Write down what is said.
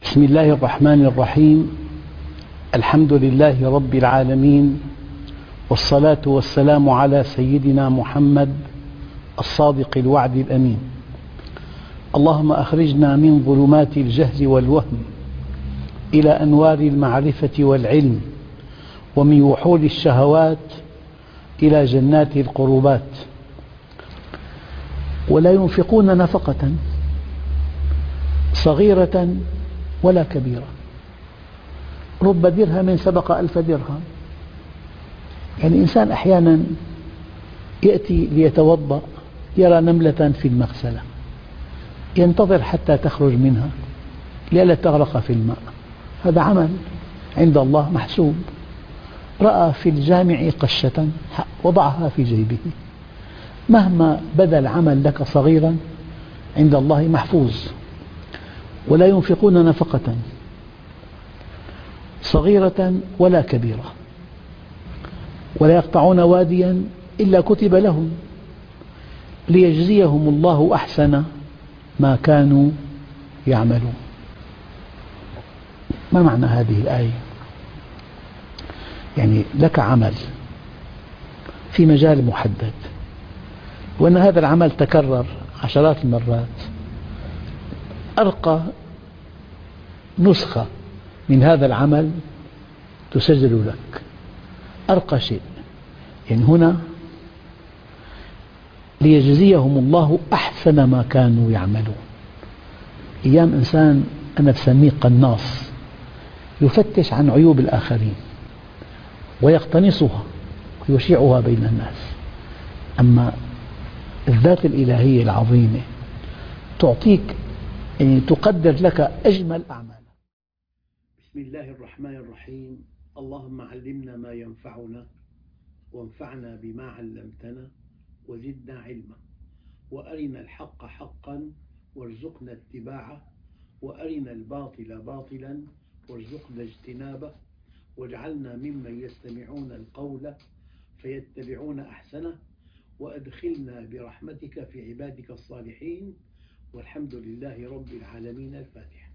بسم الله الرحمن الرحيم. الحمد لله رب العالمين، والصلاة والسلام على سيدنا محمد الصادق الوعد الأمين. اللهم أخرجنا من ظلمات الجهل والوهم إلى أنوار المعرفة والعلم، ومن وحول الشهوات إلى جنات القربات. ولا ينفقون نفقة صغيرة ولا كبيرة، رب درهم سبق 1000 درهم. يعني إنسان أحيانا يأتي ليتوضأ يرى نملة في المغسلة، ينتظر حتى تخرج منها لئلا تغرق في الماء، هذا عمل عند الله محسوب. رأى في الجامع قشة وضعها في جيبه، مهما بدا العمل لك صغيرا عند الله محفوظ. ولا ينفقون نفقة صغيرة ولا كبيرة، ولا يقطعون واديا إلا كتب لهم ليجزيهم الله أحسن ما كانوا يعملون. ما معنى هذه الآية؟ يعني لك عمل في مجال محدد، وأن هذا العمل تكرر عشرات المرات، أرقى نسخة من هذا العمل تسجل لك، أرقى شيء. يعني هنا ليجزيهم الله أحسن ما كانوا يعملون. أيام إنسان أنا بسميه قناص، يفتش عن عيوب الآخرين ويقتنصها ويشيعها بين الناس. أما الذات الإلهية العظيمة تعطيك، يعني تقدر لك أجمل أعمالك. بسم الله الرحمن الرحيم. اللهم علمنا ما ينفعنا، وانفعنا بما علمتنا، وزدنا علما، وأرنا الحق حقا وارزقنا اتباعه، وأرنا الباطل باطلا وارزقنا اجتنابه، واجعلنا ممن يستمعون القول فيتبعون أحسنه، وأدخلنا برحمتك في عبادك الصالحين، والحمد لله رب العالمين. الفاتحة.